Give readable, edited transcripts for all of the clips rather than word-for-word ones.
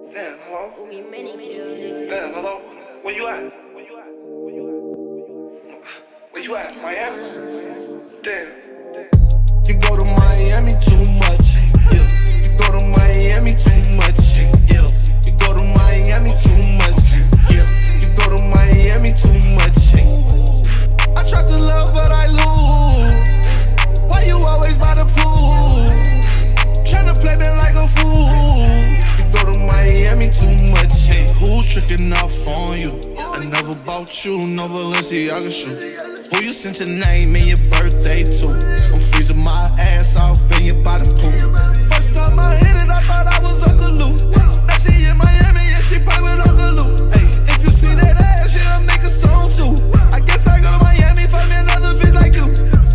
Damn, hello? Damn, hello? Where you at? Where you at? Miami? Damn. You go to Miami too much, yeah. You go to Miami too much, yeah. You go to Miami too much, yeah. You go to Miami too much, yeah. I tried to love, but I lose. Why you always by the pool? Tryna play me like a fool. You go to Miami too much, hey. Who's tricking off on you? I never bought you no Balenciaga shoe. Who you sent your name and your birthday to? I'm freezing my ass off in your body pool. First time I hit it, I thought I was Uncle Lou. Now she in Miami and she play with Uncle Lou. Hey, if you see that ass, she'll make a song too. I guess I go to Miami, find me another bitch like you.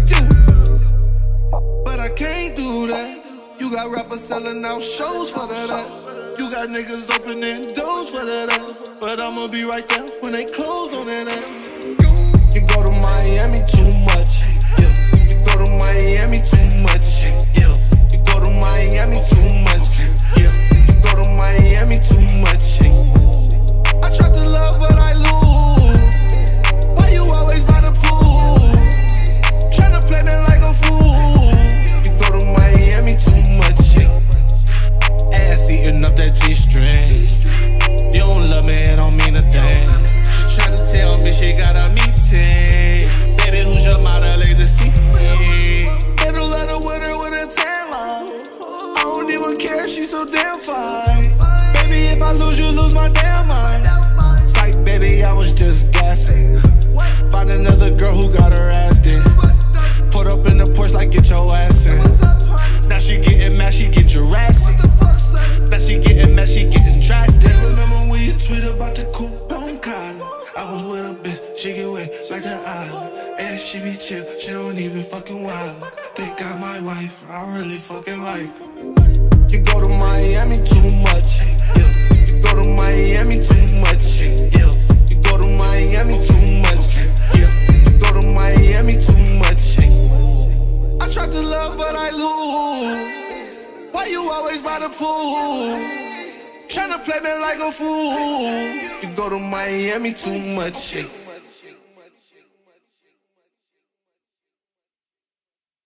But I can't do that. You got rappers selling out shows for that. You got niggas opening doors for that. But I'ma be right there when they close on that. You go to Miami too much, yeah. You go to Miami too much, yeah. You go to Miami too much, yeah. You go to Miami too much, yeah. I tried to love, but I lose. Why you always by the pool? Tryna play me like a fool. You go to Miami too much, yeah. Ass eating up that G-string. You don't love me, it don't mean a thing. She tryna tell me she got a meeting. Baby, who's your model agency? Better let her with her with a tan line. I don't even care, she's so damn fine. Baby, if I lose, you lose my damn mind. Psych, baby, I was just gassing. Find another girl who got her ass in. Put up in the Porsche like get your ass in. Now she getting mad, she get Jurassic. Now she getting mad, she getting drastic. Remember when you tweeted about the coupe on Kylie? I was with a bitch, she get wet like the island. And she be chill, she don't even fucking wild. Think I'm my wife, I really fucking like her. You go to Miami too much, yeah. You go to Miami too much, yeah. You go to Miami too much, yeah. You go to Miami too much, yeah. I tried to love, but I lose. Why you always by the pool? Tryna play me like a fool. You go to Miami too much, yeah.